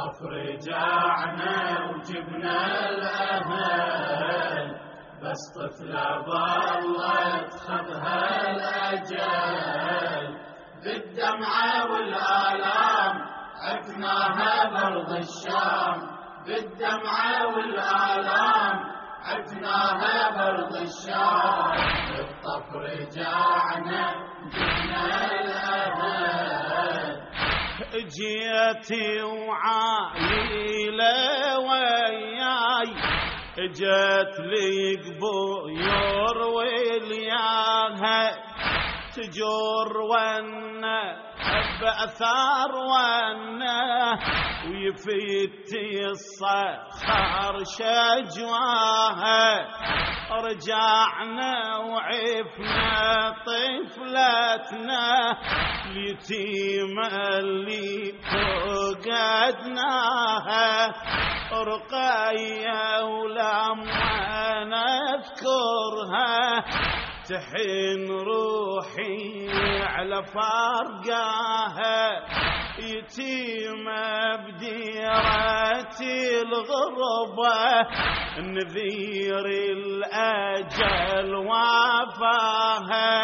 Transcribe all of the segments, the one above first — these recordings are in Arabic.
بالطف رجعنا وجبنا الأهل، بس طفلة ظلت خذها الأجل، بالدمعة والآلام عفناها برض الشام، بالدمعة والآلام عفناها برض الشام، بالطف رجعنا جبنا الأهل. جيتي وعايلة وياي، جت لي قبور والياها، تجور ونا بأثار ونا، ويفتي الصخر شجواها، رجعنا وعفنا طفلتنا اليتيمة اللي فقدناها، رقية ولما نذكرها تحن روحي على فارقاها، يتيمة بديرة الغربة نذير الأجل وافاها،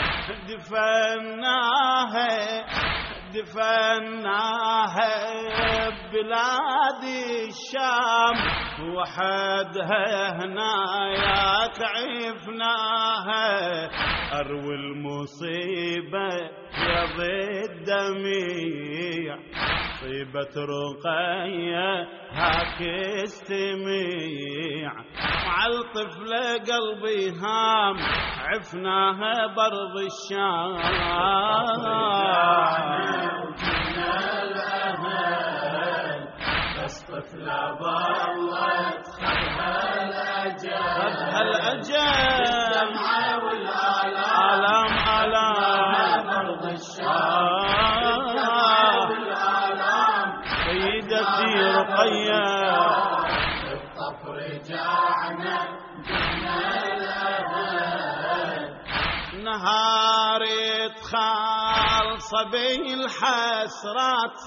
دفناها ببلاد الشام، وحدها هناياك عفناها، أروي المصيبة يا ضد دميع، طيبة رقية هاك استميع، مع الطفلة قلبي هام عفناها برض الشام. وجبنا الأهل، بس طفلة ظلت خذها الأجل، بالدمعة والآلام برض الشام، بالآلام سيدتي رقية بالطف رجعنا جبنا الأهل. نهاري خالص بين الحسرات،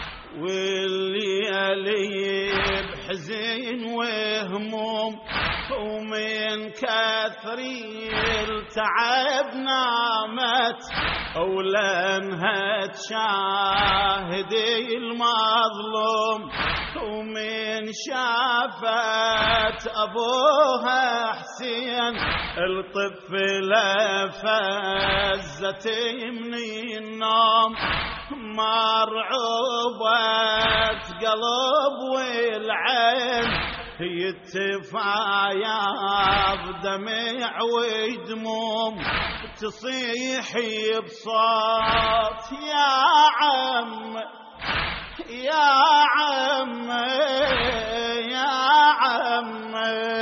والليالي بحزين وهموم، ومن كثر التعب نامت، ولانها تشاهدي المظلوم، ومن شافت أبوها حسين الطفلة فزت من النوم، مرعوبة قلب والعين هي التفايض دمع ودموم، تصيحي بصوت يا عم يا عم يا عم،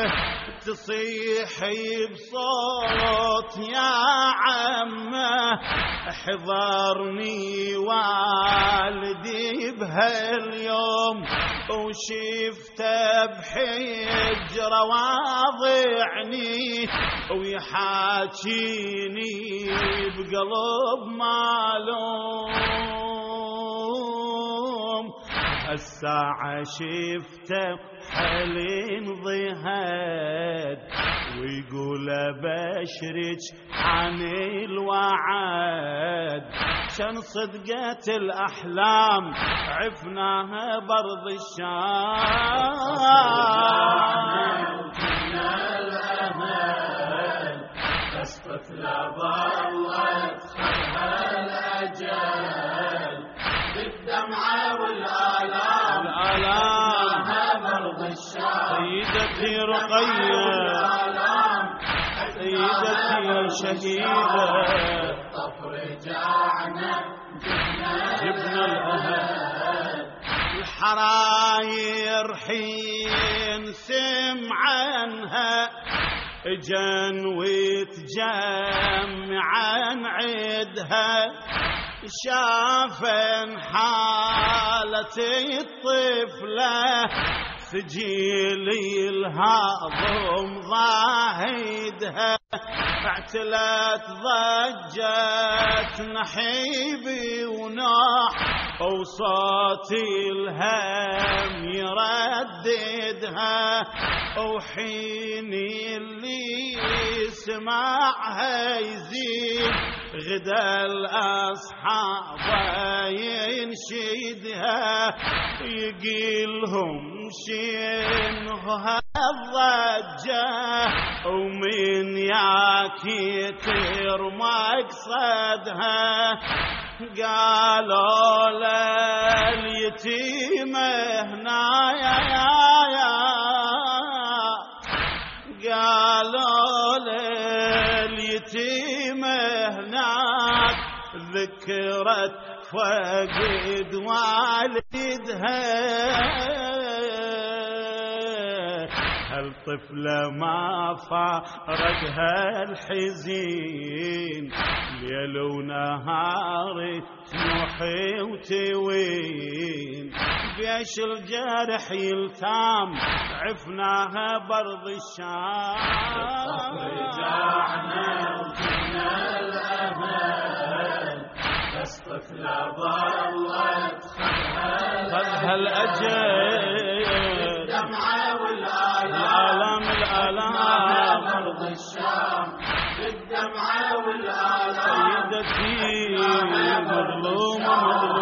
تصيحي بصوت يا عم، حضرني والدي بهاليوم، وشفته بحجره واضعني، ويحاكيني بقلب مالوم، هالساعة شفته حلين ضهاد، ويقول بشرج عن الوعد، شن صدقة الأحلام عفناها برض الشام. وجبنا الأهل، بس طفلة ظلت خذها الأجل، بالدمعة والآلام برض الشام، سيدتي رقية سيدتي يا شهيدة، بالطف رجعنا جبنا الأهل. الحراير حين سمعنها جن وتجمع عن عدها، شافن حالة الطفلة سجيلي الهاضم ضاهدها، اعتلت ضجت نحيبي ونوح وصوتي الهم يرددها وحين اللي يسمعها يزيد غدا الأصحاب ينشدها يقيلهم شنو هالضجة ومن ياك يطير مقصدها قالوا لليتيمة هنا قالوا لليتيمة هناك ذكرت فقد والدها هالطفلة ما فارقها الحزين ليل ونهار تنوحي وتوين بيش الجرح يلتام عفناها برض الشام رجعنا وجبنا الأمان بس طفلة ضلت خذها الأجل الدمعة والآلام الآلام أرض الشام بالدمعة والآلام سيدتي مظلومة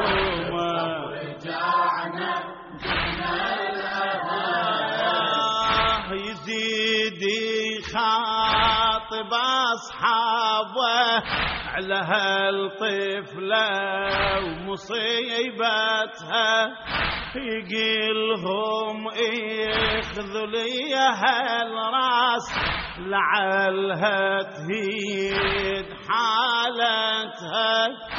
رجعنا جبنا الأمان يزيد يخاطب أصحابه على هالطفلة ومصيبتها يقيلهم اخذوا لي هالراس لعلها تهيد حالتها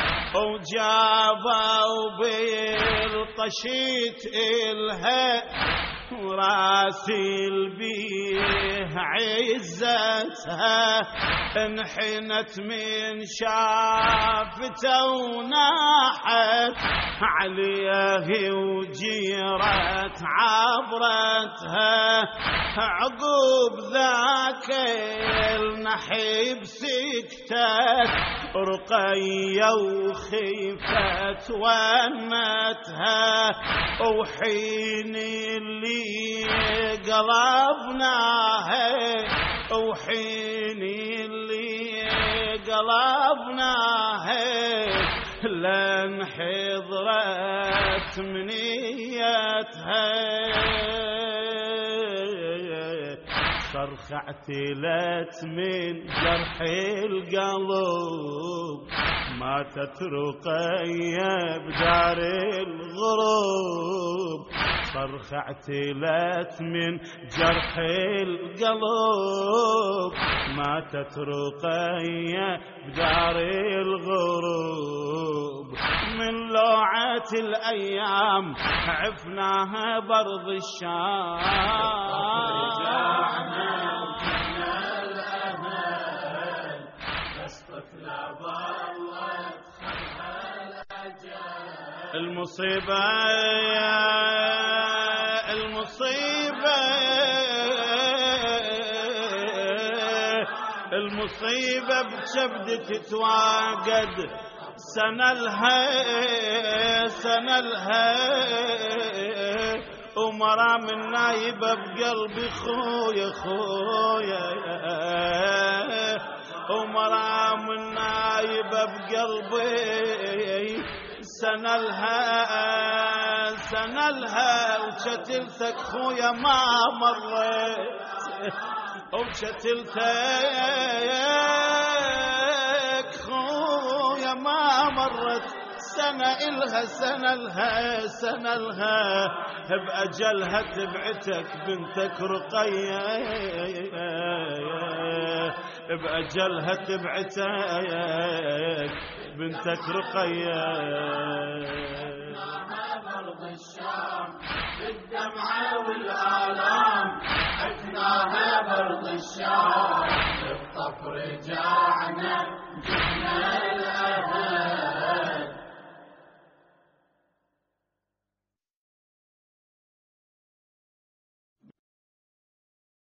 وجابوا بالطشيت إلها وراسي البيه عزتها انحنت من شافته وناحت عليه وجيرت عبرتها عقوب ذاك النحيب سكتت رقية وخيفت ونتها وحين اللي قلبناها وحين اللي قلبناها لن حضرت منيتها صرخ اعتلت من جرح القلب ماتت رقية بدار الغروب صرخ اعتلت من جرح القلب ماتت رقية بدار الغروب من لوعة الأيام عفناها برض الشام المصيبة المصيبة بشبد تتواجد سنة لها ومرام النايبة بقلبي خويا ومرام النايبة بقلبي سنة لها وشتلتك خويا ما مريت وشتلتك خويا ما مرت سنة لها بأجلها تبعتك بنتك رقية بأجلها تبعتك بنتك رقية برض الشام بالدمعة والآلام عفناها برض الشام بالطف رجعنا